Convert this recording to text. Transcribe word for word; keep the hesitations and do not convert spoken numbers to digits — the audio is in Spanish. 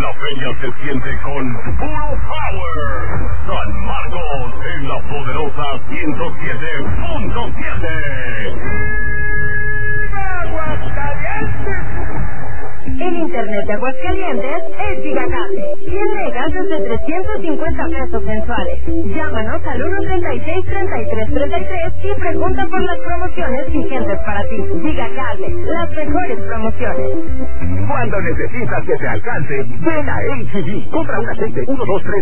La feria se siente con puro power. San Marcos en la poderosa ciento siete punto siete. ¡Aguascalientes! El internet de Aguascalientes es Gigacable. cien megas desde trescientos cincuenta pesos mensuales. Llámanos al uno treinta y seis, treinta y tres treinta y tres y pregunta por las promociones vigentes para ti. Gigacable, las mejores promociones. Cuando necesitas que te alcance, ven a H E B. Compra un aceite uno, dos, tres